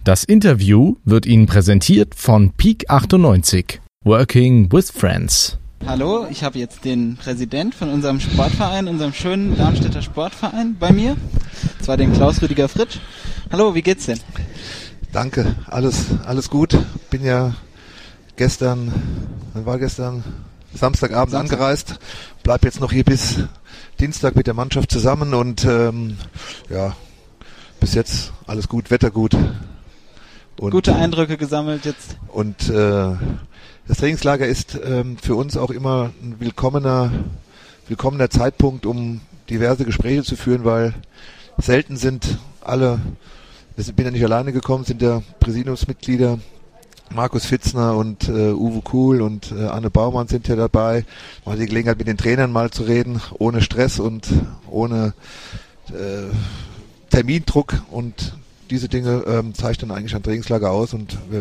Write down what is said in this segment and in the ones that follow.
Das Interview wird Ihnen präsentiert von Peak 98, Working with Friends. Hallo, ich habe jetzt den Präsident von unserem Sportverein, unserem schönen Darmstädter Sportverein bei mir, und zwar den Klaus-Rüdiger Fritsch. Hallo, wie geht's denn? Danke, alles gut. Bin ja gestern Samstagabend angereist, bleib jetzt noch hier bis Dienstag mit der Mannschaft zusammen und bis jetzt alles gut, Wetter gut. Und, gute Eindrücke gesammelt jetzt. Und das Trainingslager ist für uns auch immer ein willkommener Zeitpunkt, um diverse Gespräche zu führen, weil selten sind alle, ich bin ja nicht alleine gekommen, sind ja Präsidiumsmitglieder, Markus Fitzner und Uwe Kuhl und Anne Baumann sind ja dabei. Mal die Gelegenheit, mit den Trainern mal zu reden, ohne Stress und ohne Termindruck, und diese Dinge zeichnen eigentlich ein Trainingslager aus, und wir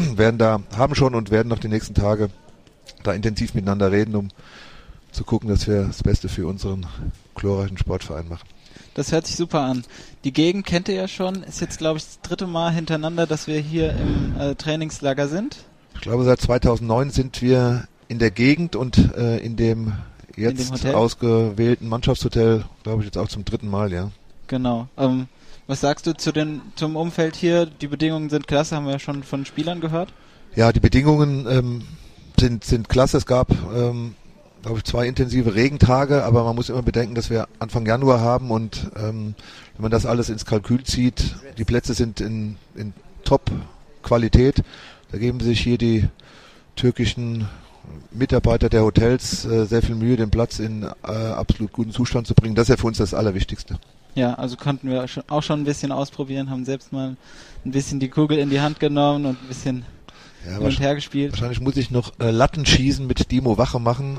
werden noch die nächsten Tage da intensiv miteinander reden, um zu gucken, dass wir das Beste für unseren glorreichen Sportverein machen. Das hört sich super an. Die Gegend kennt ihr ja schon, ist jetzt glaube ich das 3. Mal hintereinander, dass wir hier im Trainingslager sind. Ich glaube, seit 2009 sind wir in der Gegend und in dem jetzt ausgewählten Mannschaftshotel, glaube ich, jetzt auch zum 3. Mal, ja. Genau. Was sagst du zum Umfeld hier? Die Bedingungen sind klasse, haben wir ja schon von Spielern gehört. Ja, die Bedingungen sind klasse. Es gab, glaube ich, 2 intensive Regentage, aber man muss immer bedenken, dass wir Anfang Januar haben, und wenn man das alles ins Kalkül zieht, die Plätze sind in Top-Qualität. Da geben sich hier die türkischen Mitarbeiter der Hotels sehr viel Mühe, den Platz in absolut guten Zustand zu bringen. Das ist ja für uns das Allerwichtigste. Ja, also konnten wir auch schon ein bisschen ausprobieren, haben selbst mal ein bisschen die Kugel in die Hand genommen und ein bisschen hin und her gespielt. Wahrscheinlich muss ich noch Lattenschießen mit Dimo Wache machen.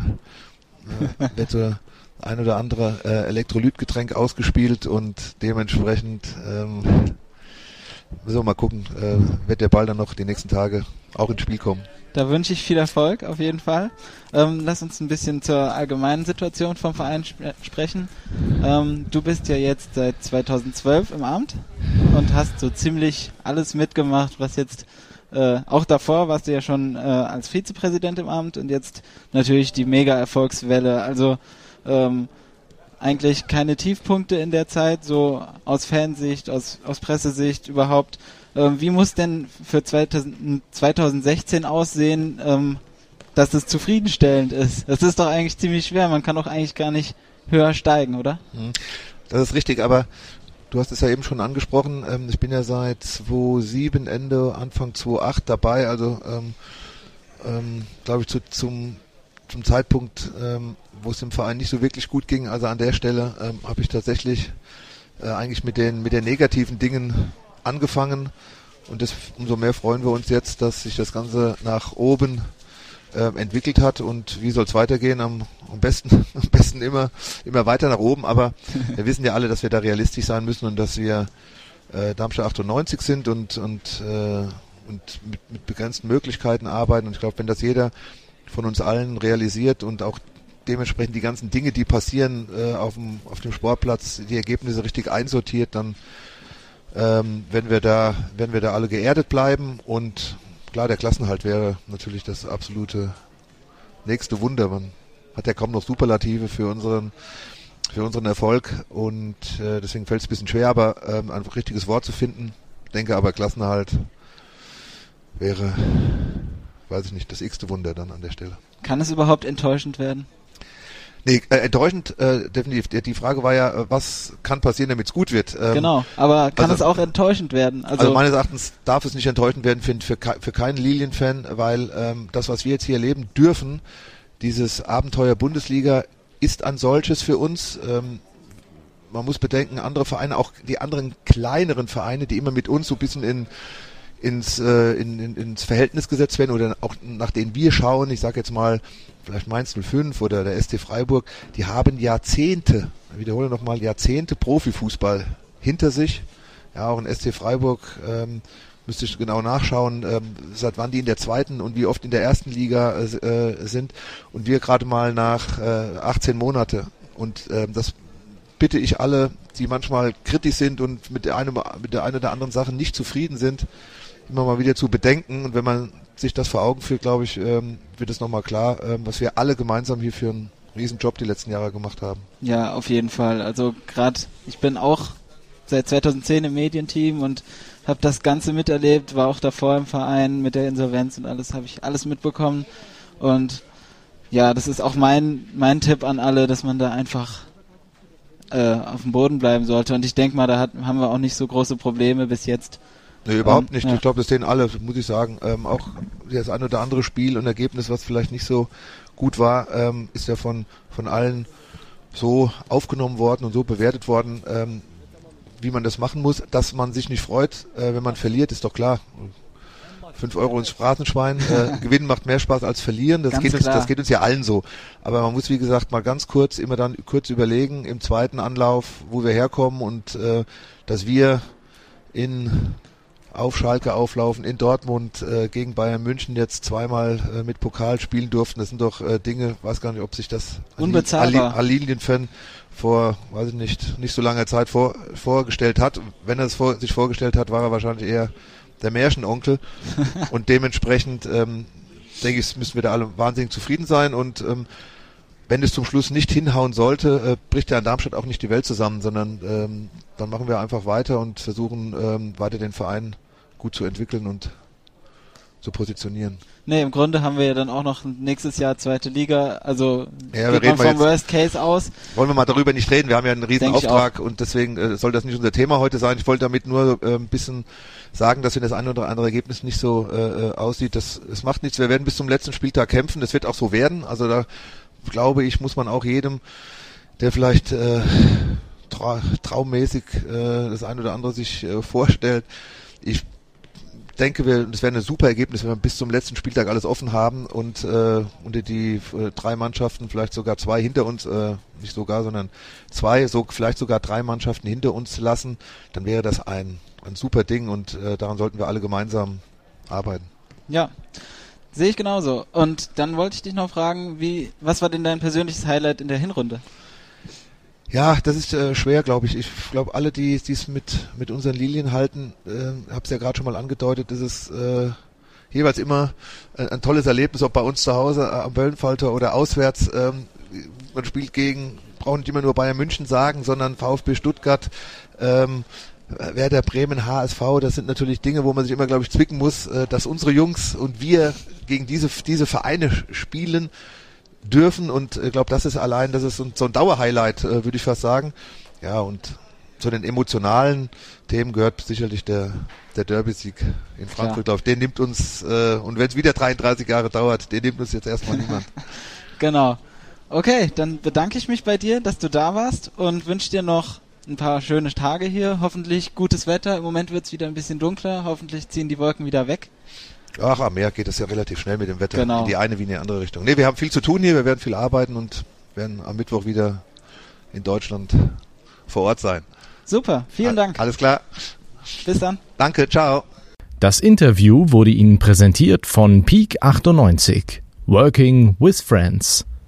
Wird so ein oder andere Elektrolytgetränk ausgespielt, und dementsprechend müssen wir mal gucken, wird der Ball dann noch die nächsten Tage auch ins Spiel kommen. Da wünsche ich viel Erfolg, auf jeden Fall. Lass uns ein bisschen zur allgemeinen Situation vom Verein sprechen. Du bist ja jetzt seit 2012 im Amt und hast so ziemlich alles mitgemacht, was jetzt, auch davor warst du ja schon als Vizepräsident im Amt, und jetzt natürlich die Mega-Erfolgswelle. Also eigentlich keine Tiefpunkte in der Zeit, so aus Fansicht, aus Pressesicht überhaupt. Wie muss denn für 2016 aussehen, dass es zufriedenstellend ist? Das ist doch eigentlich ziemlich schwer. Man kann doch eigentlich gar nicht höher steigen, oder? Das ist richtig, aber du hast es ja eben schon angesprochen. Ich bin ja seit 2007, Anfang 2008 dabei. Also glaube ich zum Zeitpunkt, wo es dem Verein nicht so wirklich gut ging. Also an der Stelle habe ich tatsächlich eigentlich mit den negativen Dingen angefangen, und umso mehr freuen wir uns jetzt, dass sich das Ganze nach oben entwickelt hat. Und wie soll es weitergehen? Am besten immer weiter nach oben, aber wir wissen ja alle, dass wir da realistisch sein müssen und dass wir Darmstadt 98 sind und mit begrenzten Möglichkeiten arbeiten. Und ich glaube, wenn das jeder von uns allen realisiert und auch dementsprechend die ganzen Dinge, die passieren auf dem Sportplatz, die Ergebnisse richtig einsortiert, dann werden wir da alle geerdet bleiben. Und klar, der Klassenerhalt wäre natürlich das absolute nächste Wunder. Man hat ja kaum noch Superlative für unseren Erfolg, und deswegen fällt es ein bisschen schwer, aber ein richtiges Wort zu finden. Ich denke aber, Klassenerhalt wäre, weiß ich nicht, das x-te Wunder dann an der Stelle. Kann es überhaupt enttäuschend werden? Nee, enttäuschend definitiv. Die Frage war ja, was kann passieren, damit es gut wird? Genau, aber kann es auch enttäuschend werden? Also meines Erachtens darf es nicht enttäuschend werden für keinen Lilien-Fan, weil das, was wir jetzt hier erleben dürfen, dieses Abenteuer Bundesliga, ist ein solches für uns. Man muss bedenken, andere Vereine, auch die anderen kleineren Vereine, die immer mit uns so ein bisschen ins Verhältnis gesetzt werden oder auch nach denen wir schauen, ich sage jetzt mal vielleicht Mainz 05 oder der SC Freiburg, die haben Jahrzehnte, ich wiederhole nochmal, Jahrzehnte Profifußball hinter sich. Ja, auch in SC Freiburg müsste ich genau nachschauen, seit wann die in der 2. und wie oft in der 1. Liga sind, und wir gerade mal nach 18 Monate. Und das bitte ich alle, die manchmal kritisch sind und mit der einen oder anderen Sache nicht zufrieden sind, immer mal wieder zu bedenken. Und wenn man sich das vor Augen führt, glaube ich, wird es nochmal klar, was wir alle gemeinsam hier für einen Riesenjob die letzten Jahre gemacht haben. Ja, auf jeden Fall. Also gerade, ich bin auch seit 2010 im Medienteam und habe das Ganze miterlebt, war auch davor im Verein mit der Insolvenz und alles, habe ich alles mitbekommen. Und ja, das ist auch mein Tipp an alle, dass man da einfach auf dem Boden bleiben sollte. Und ich denke mal, haben wir auch nicht so große Probleme bis jetzt. Nee, überhaupt nicht. Ja. Ich glaube, das sehen alle, muss ich sagen. Auch das ein oder andere Spiel und Ergebnis, was vielleicht nicht so gut war, ist ja von allen so aufgenommen worden und so bewertet worden, wie man das machen muss. Dass man sich nicht freut, wenn man verliert, ist doch klar. 5 Euro ins Phrasenschwein. Gewinnen macht mehr Spaß als verlieren. Das geht uns ja allen so. Aber man muss, wie gesagt, mal ganz kurz, immer dann kurz überlegen, im zweiten Anlauf, wo wir herkommen und dass wir auf Schalke auflaufen, in Dortmund gegen Bayern München jetzt zweimal mit Pokal spielen durften. Das sind doch Dinge, weiß gar nicht, ob sich das unbezahlbar Lilienfan vor, weiß ich nicht so langer Zeit vorgestellt hat. Wenn er es sich vorgestellt hat, war er wahrscheinlich eher der Märchenonkel und dementsprechend denke ich, müssen wir da alle wahnsinnig zufrieden sein und wenn es zum Schluss nicht hinhauen sollte, bricht ja in Darmstadt auch nicht die Welt zusammen, sondern dann machen wir einfach weiter und versuchen weiter den Verein gut zu entwickeln und zu positionieren. Nee, im Grunde haben wir ja dann auch noch nächstes Jahr zweite Liga, also ja, geht man vom Worst Case aus. Wollen wir mal darüber nicht reden, wir haben ja einen riesen Auftrag und deswegen soll das nicht unser Thema heute sein. Ich wollte damit nur ein bisschen sagen, dass wenn das eine oder andere Ergebnis nicht so aussieht, es macht nichts, wir werden bis zum letzten Spieltag kämpfen, das wird auch so werden, also da glaube ich, muss man auch jedem, der vielleicht traummäßig das eine oder andere sich vorstellt, ich denke, das wäre ein super Ergebnis, wenn wir bis zum letzten Spieltag alles offen haben und unter die 3 Mannschaften, vielleicht sogar 2 hinter uns, nicht sogar, sondern 2, vielleicht sogar 3 Mannschaften hinter uns lassen, dann wäre das ein super Ding und daran sollten wir alle gemeinsam arbeiten. Ja, sehe ich genauso. Und dann wollte ich dich noch fragen, was war denn dein persönliches Highlight in der Hinrunde? Ja, das ist schwer, glaube ich. Ich glaube, alle, die es mit unseren Lilien halten, habe es ja gerade schon mal angedeutet, ist es jeweils immer ein tolles Erlebnis, ob bei uns zu Hause am Böllenfalter oder auswärts. Man spielt braucht nicht immer nur Bayern München sagen, sondern VfB Stuttgart, Werder Bremen, HSV, das sind natürlich Dinge, wo man sich immer, glaube ich, zwicken muss, dass unsere Jungs und wir gegen diese Vereine spielen dürfen und ich glaube, das ist so ein Dauerhighlight, würde ich fast sagen. Ja, und zu den emotionalen Themen gehört sicherlich der Derby-Sieg in Frankfurt. Ja. Den nimmt uns, und wenn es wieder 33 Jahre dauert, den nimmt uns jetzt erstmal niemand. Genau. Okay, dann bedanke ich mich bei dir, dass du da warst und wünsche dir noch ein paar schöne Tage hier. Hoffentlich gutes Wetter. Im Moment wird es wieder ein bisschen dunkler. Hoffentlich ziehen die Wolken wieder weg. Ach, am Meer geht es ja relativ schnell mit dem Wetter. Genau. In die eine wie in die andere Richtung. Nee, wir haben viel zu tun hier. Wir werden viel arbeiten und werden am Mittwoch wieder in Deutschland vor Ort sein. Super, vielen Dank. Alles klar. Bis dann. Danke, ciao. Das Interview wurde Ihnen präsentiert von Peak 98. Working with Friends.